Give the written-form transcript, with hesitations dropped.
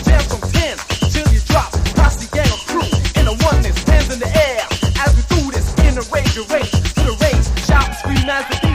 jam from 10 till you drop. Posse gang of crew in the oneness, hands in the air as we do this in the rage to the rage. Shout and scream as the